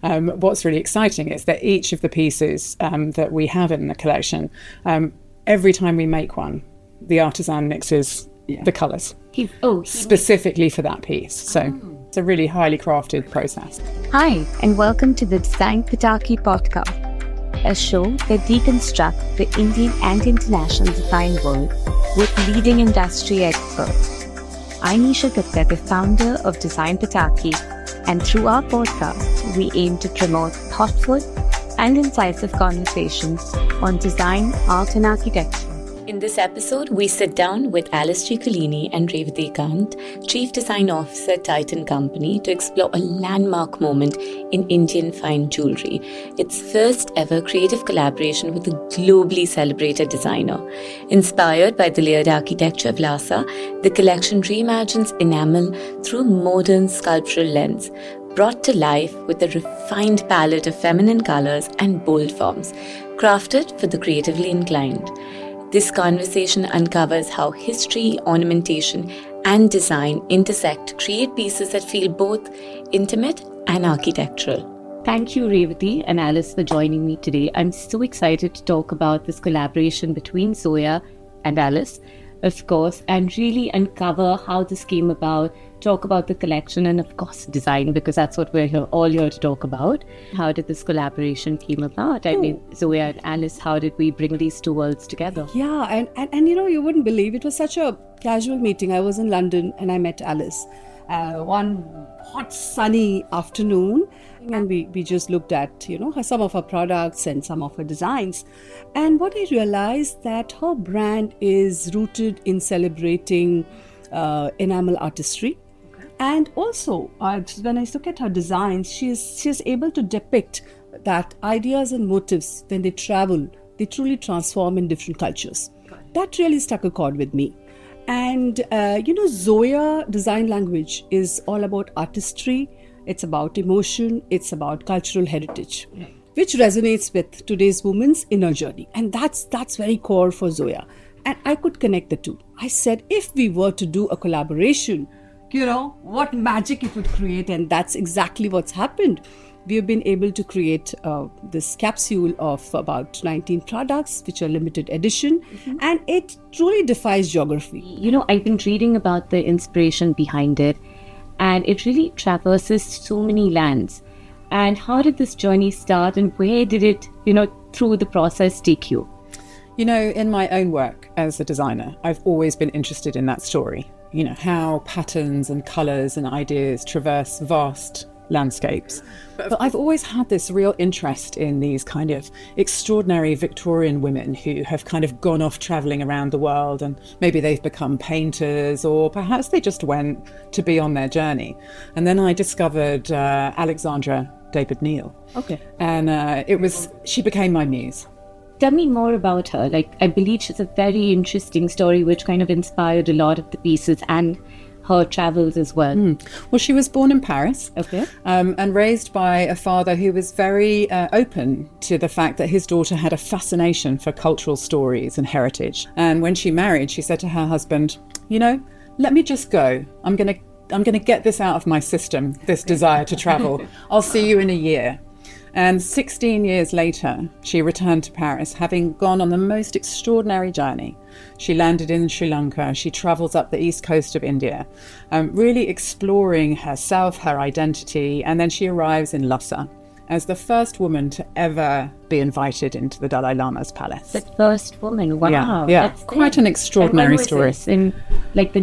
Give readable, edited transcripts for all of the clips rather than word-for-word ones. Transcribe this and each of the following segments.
what's really exciting is that each of the pieces that we have in the collection, every time we make one, the artisan mixes the colours specifically for that piece. So it's a really highly crafted process. Hi, and welcome to the Design Pataki podcast, a show that deconstructs the Indian and international design world with leading industry experts. I'm Nisha Gupta, the founder of Design Pataki, and through our podcast, we aim to promote thoughtful and incisive conversations on design, art and architecture. In this episode, we sit down with Alice Ciccolini and Revati Kant, Chief Design Officer at Titan Company, to explore a landmark moment in Indian fine jewellery, its first ever creative collaboration with a globally celebrated designer. Inspired by the layered architecture of Lhasa, the collection reimagines enamel through a modern sculptural lens, brought to life with a refined palette of feminine colours and bold forms, crafted for the creatively inclined. This conversation uncovers how history, ornamentation, and design intersect to create pieces that feel both intimate and architectural. Thank you, Revati and Alice, for joining me today. I'm so excited to talk about this collaboration between Zoya and Alice, of course, and really uncover how this came about, talk about the collection, and of course design, because that's what we're all here to talk about. How did this collaboration came about? I mean, Zoya and Alice, how did we bring these two worlds together? Yeah, and you know, you wouldn't believe, it was such a casual meeting. I was in London and I met Alice one hot sunny afternoon, and we just looked at, you know, some of her products and some of her designs. And what I realized, that her brand is rooted in celebrating enamel artistry. And also, when I look at her designs, she's able to depict that ideas and motives, when they travel, they truly transform in different cultures. That really struck a chord with me. And, you know, Zoya design language is all about artistry. It's about emotion. It's about cultural heritage, which resonates with today's woman's inner journey. And that's very core for Zoya. And I could connect the two. I said, if we were to do a collaboration, you know, what magic it would create. And that's exactly what's happened. We have been able to create this capsule of about 19 products, which are limited edition, and it truly defies geography. You know, I've been reading about the inspiration behind it, and it really traverses so many lands. And how did this journey start, and where did it, you know, through the process take you? You know, in my own work as a designer, I've always been interested in that story. You know, how patterns and colours and ideas traverse vast landscapes. But I've always had this real interest in these kind of extraordinary Victorian women who have kind of gone off travelling around the world, and maybe they've become painters, or perhaps they just went to be on their journey. And then I discovered Alexandra David-Néel. Okay. And she became my muse. Tell me more about her. Like, I believe she's a very interesting story which kind of inspired a lot of the pieces and her travels as well. Well, she was born in Paris, okay, and raised by a father who was very open to the fact that his daughter had a fascination for cultural stories and heritage. And when she married, she said to her husband, you know, let me just go. I'm going to get this out of my system, this desire to travel. I'll see you in a year. And 16 years later, she returned to Paris, having gone on the most extraordinary journey. She landed in Sri Lanka. She travels up the east coast of India, really exploring herself, her identity. And then she arrives in Lhasa as the first woman to ever be invited into the Dalai Lama's palace. The first woman, wow. Yeah. That's quite an extraordinary story. This? In like the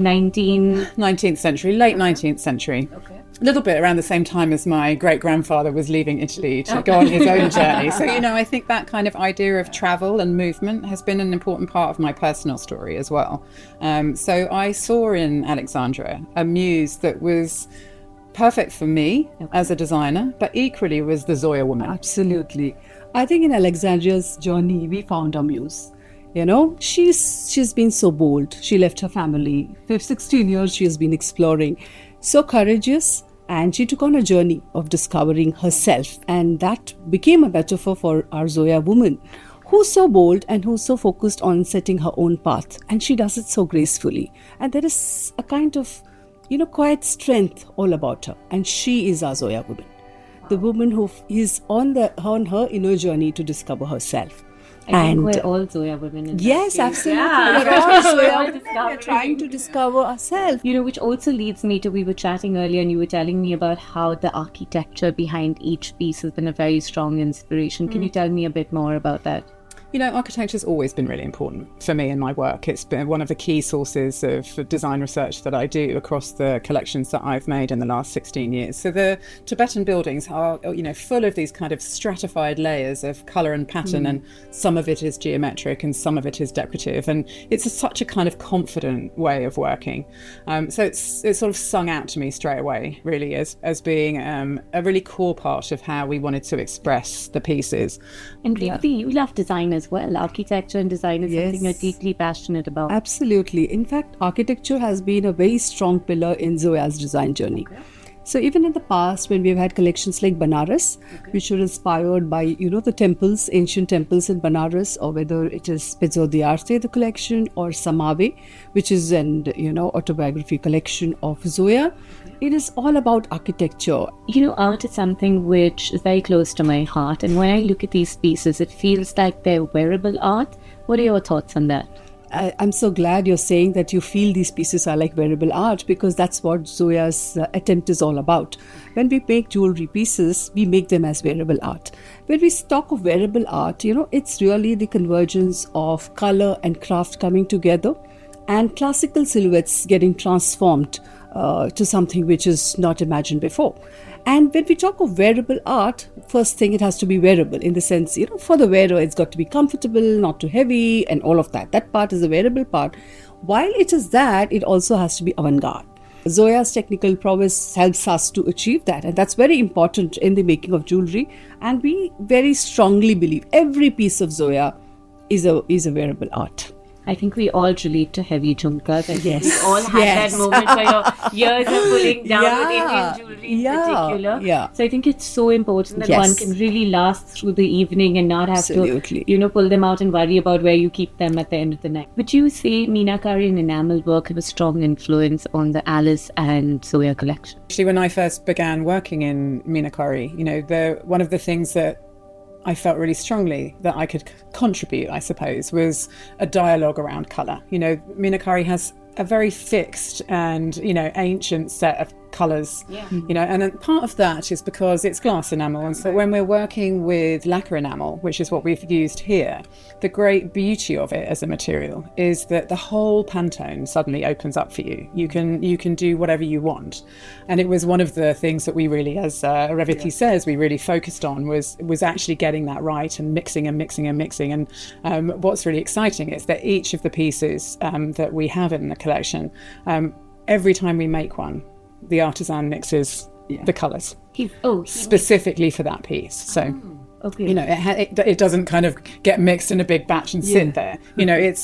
19th century, late 19th century. Okay. A little bit around the same time as my great-grandfather was leaving Italy to go on his own journey. So, you know, I think that kind of idea of travel and movement has been an important part of my personal story as well. So I saw in Alexandra a muse that was perfect for me as a designer, but equally was the Zoya woman. Absolutely. I think in Alexandra's journey, we found our muse. You know, she's been so bold. She left her family. For 16 years, she has been exploring. So courageous. And she took on a journey of discovering herself. And that became a metaphor for our Zoya woman, who's so bold and who's so focused on setting her own path. And she does it so gracefully. And there is a kind of, quiet strength all about her. And she is our Zoya woman. the woman who is on her inner journey to discover herself. I think we're all Zoya women in yes, that case. absolutely. Yeah. We're all Zoya women. We're trying to discover ourselves. You know, which also leads me to, we were chatting earlier and you were telling me about how the architecture behind each piece has been a very strong inspiration. Can you tell me a bit more about that? You know, architecture's always been really important for me in my work. It's been one of the key sources of design research that I do across the collections that I've made in the last 16 years. So the Tibetan buildings are, you know, full of these kind of stratified layers of colour and pattern, and some of it is geometric and some of it is decorative. And it's such a kind of confident way of working. So it's sort of sung out to me straight away, really, as being a really core part of how we wanted to express the pieces. And really, you love design as well. Architecture and design is something you're deeply passionate about. Absolutely. In fact, architecture has been a very strong pillar in Zoya's design journey. Okay. So even in the past, when we've had collections like Banaras, which were inspired by, you know, the temples, ancient temples in Banaras, or whether it is Pezzo d'Arte, the collection, or Samave, which is an, you know, autobiography collection of Zoya. It is all about architecture. You know, art is something which is very close to my heart. And when I look at these pieces, it feels like they're wearable art. What are your thoughts on that? I'm so glad you're saying that you feel these pieces are like wearable art, because that's what Zoya's attempt is all about. When we make jewelry pieces, we make them as wearable art. When we talk of wearable art, you know, it's really the convergence of color and craft coming together, and classical silhouettes getting transformed to something which is not imagined before. And when we talk of wearable art, first thing, it has to be wearable in the sense, you know, for the wearer, it's got to be comfortable, not too heavy, and all of that. That part is the wearable part. While it is that, it also has to be avant-garde. Zoya's technical prowess helps us to achieve that, and that's very important in the making of jewelry. And we very strongly believe every piece of Zoya is a wearable art. I think we all relate to heavy jhumkas. I think Yes. we all had that moment where your ears are pulling down with Indian jewelry in particular. Yeah. So I think it's so important that one can really last through the evening and not have to, you know, pull them out and worry about where you keep them at the end of the night. Would you say Meenakari and enamel work have a strong influence on the Alice and Zoya collection? Actually, when I first began working in Meenakari, you know, one of the things that I felt really strongly that I could contribute, I suppose, was a dialogue around colour. You know, Meenakari has a very fixed and, you know, ancient set of colours, you know, and then part of that is because it's glass enamel, and so when we're working with lacquer enamel, which is what we've used here, the great beauty of it as a material is that the whole Pantone suddenly opens up for you. You can do whatever you want, and it was one of the things that we really, as Revati says, we really focused on was actually getting that right and mixing. And what's really exciting is that each of the pieces that we have in the collection, every time we make one, the artisan mixes the colours specifically for that piece. So, you know, it doesn't kind of get mixed in a big batch and sit there. You know, it's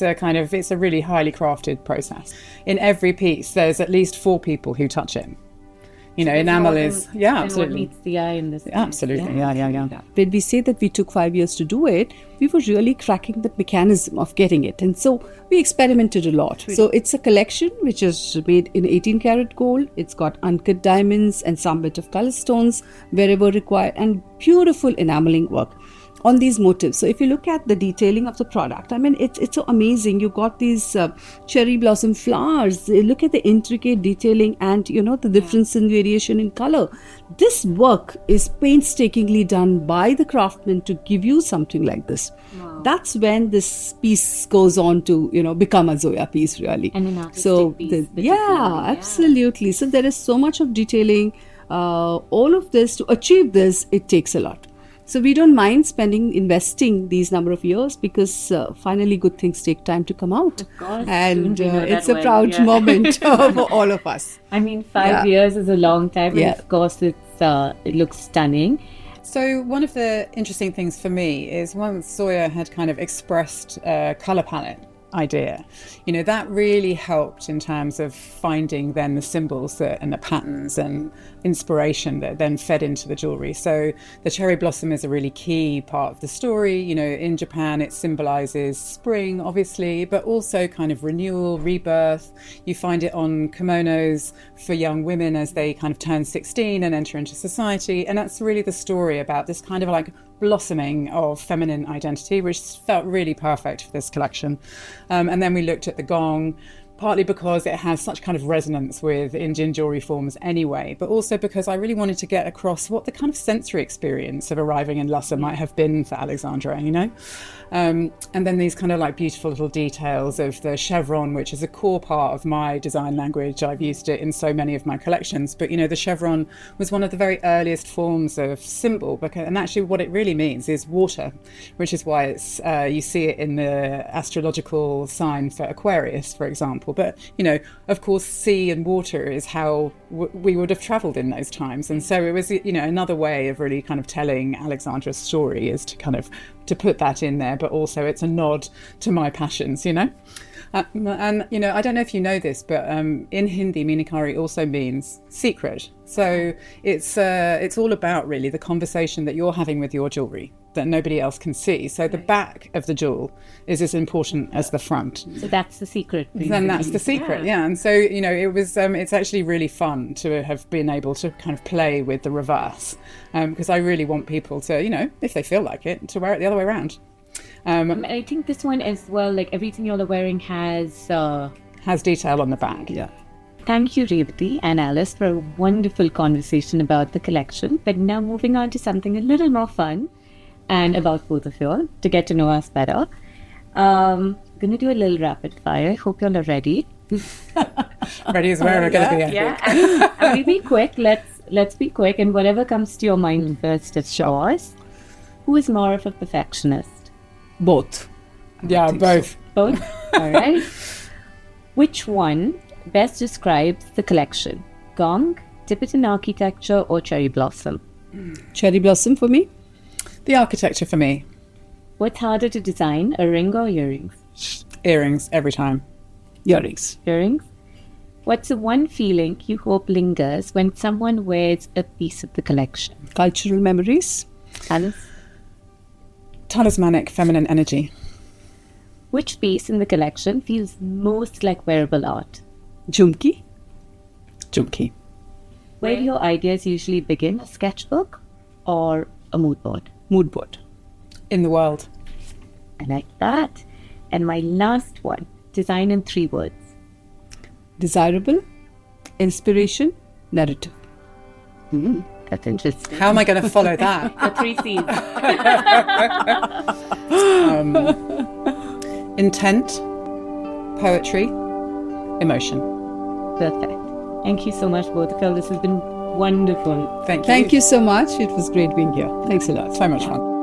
a really highly crafted process. In every piece, there's at least 4 people who touch it. You know, enamel is, absolutely. What meets the eye in this case. Absolutely, yeah. When we say that we took 5 years to do it, we were really cracking the mechanism of getting it. And so we experimented a lot. So it's a collection which is made in 18 karat gold. It's got uncut diamonds and some bit of color stones wherever required, and beautiful enameling work on these motifs. So if you look at the detailing of the product, I mean, it's so amazing. You got these cherry blossom flowers. Look at the intricate detailing and, you know, the difference in variation in color. This work is painstakingly done by the craftsman to give you something like this. Wow. That's when this piece goes on to, you know, become a Zoya piece, really. And an artistic piece. Absolutely. So there is so much of detailing. All of this, to achieve this, it takes a lot. So we don't mind investing these number of years, because finally good things take time to come out. Of course, and it's a proud moment for all of us. I mean, 5 years is a long time, and of course it looks stunning. So one of the interesting things for me is once Zoya had kind of expressed a colour palette idea. You know, that really helped in terms of finding then the symbols and the patterns and inspiration that then fed into the jewellery. So the cherry blossom is a really key part of the story. You know, in Japan it symbolises spring, obviously, but also kind of renewal, rebirth. You find it on kimonos for young women as they kind of turn 16 and enter into society. And that's really the story about this kind of like blossoming of feminine identity, which felt really perfect for this collection. And then we looked at the gong, partly because it has such kind of resonance with Indian jewellery forms anyway, but also because I really wanted to get across what the kind of sensory experience of arriving in Lhasa might have been for Alexandra, you know? And then these kind of like beautiful little details of the chevron, which is a core part of my design language. I've used it in so many of my collections, but you know, the chevron was one of the very earliest forms of symbol, and actually what it really means is water, which is why it's you see it in the astrological sign for Aquarius, for example. But you know, of course, sea and water is how we would have travelled in those times, and so it was, you know, another way of really kind of telling Alexandra's story is to kind of to put that in there, but also it's a nod to my passions, you know. And you know, I don't know if you know this, but in Hindi, Meenakari also means secret. So it's all about really the conversation that you're having with your jewellery that nobody else can see. So the back of the jewel is as important as the front. So that's the secret. Then that's the secret, yeah. And so, you know, it was it's actually really fun to have been able to kind of play with the reverse, because I really want people to, you know, if they feel like it, to wear it the other way around. I think this one as well, like everything you're wearing has detail on the back. Yeah. Thank you, Revati and Alice, for a wonderful conversation about the collection. But now moving on to something a little more fun and about both of you all, to get to know us better. Going to do a little rapid fire. Hope you all are ready. Ready as we're going to be. Yeah, and we'll be quick. Let's be quick, and whatever comes to your mind first is yours. Who is more of a perfectionist? Both. Yeah, both. Both? All right. Which one best describes the collection? Gong, Tibetan architecture, or cherry blossom? Cherry blossom for me. The architecture for me. What's harder to design, a ring or earrings? Earrings, every time. Earrings. Earrings. What's the one feeling you hope lingers when someone wears a piece of the collection? Cultural memories. Alice? Talismanic feminine energy. Which piece in the collection feels most like wearable art? Jhumki. Jhumki. Where do your ideas usually begin? A sketchbook or a mood board? Mood board. In the world. I like that. And my last one, design in 3 words. Desirable, inspiration, narrative. That's interesting. How am I going to follow that? The 3 C's. Intent, poetry, emotion. Perfect. Thank you so much, both of you. This has been wonderful. Thank you. Thank you so much. It was great being here. Thanks a lot. So much fun.